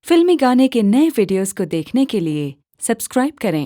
फिल्मी गाने के नए वीडियोस को देखने के लिए सब्सक्राइब करें।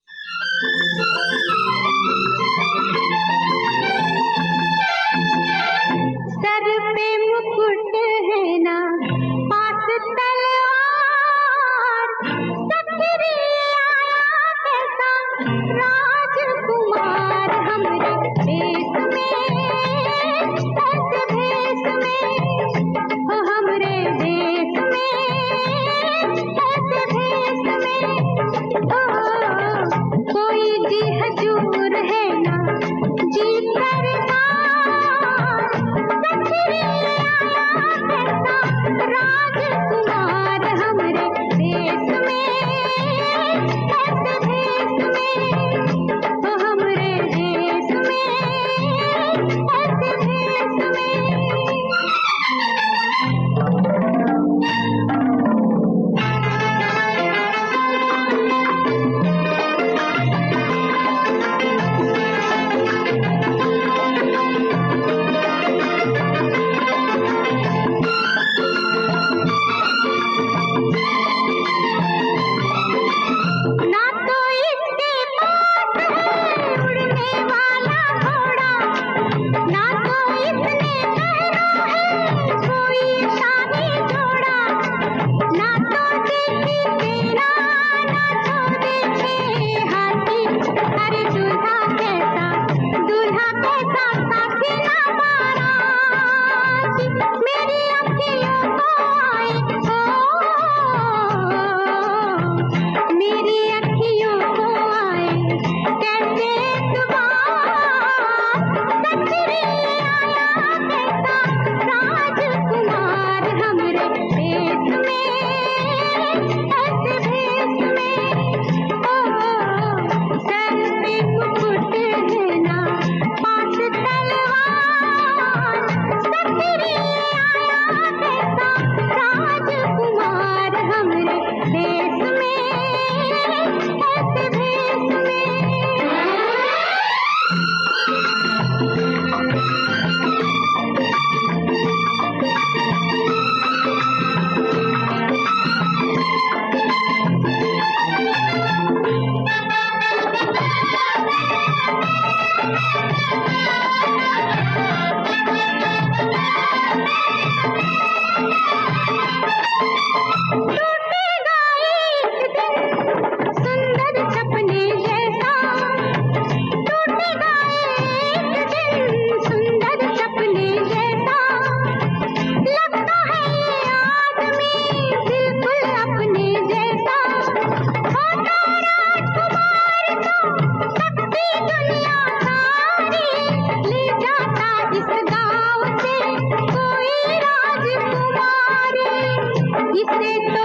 सर पे मुकुट है ना, पास तलवार, सखरी आया कैसा राजकुमार हमरे देश में, ऐसे भेष में, हो हमरे देश में, ऐसे भेष में, ओ कोई जी हजूर है ना, जी सरकार, सखरी आया कैसा राजकुमार हमरे देश में, ऐसे भेष में, हो हमरे देश में, ऐसे भेष में। ना तो इसके पास है उड़ने वाला घोड़ा, ना तो इसने पहना है कोई शाही जोड़ा, ना तो देखी सेना, ना तो देखे हाथी, अरे दूल्हा कैसा साथी ना बाराती, मेरी अखियों को आए हो, मेरी अखियों को आए कैसे एतबार, सखरी आया कैसा राजकुमार हमरे देश में, ऐसे भेष में, ओ सर पे मुकुट है ना, पास तलवार, सखरी आया कैसा राजकुमार हमरे देश में, ऐसे भेष में। टूटेगा एक दिन सुंदर सपने जैसा, टूटेगा एक दिन सुंदर सपने जैसा, लगता है ये आदमी बिल्कुल अपने जैसा, होता राजकुमार तो सकती दुनिया सारी, ले जाता इस गाँव से कोई राजकुमारी, इसे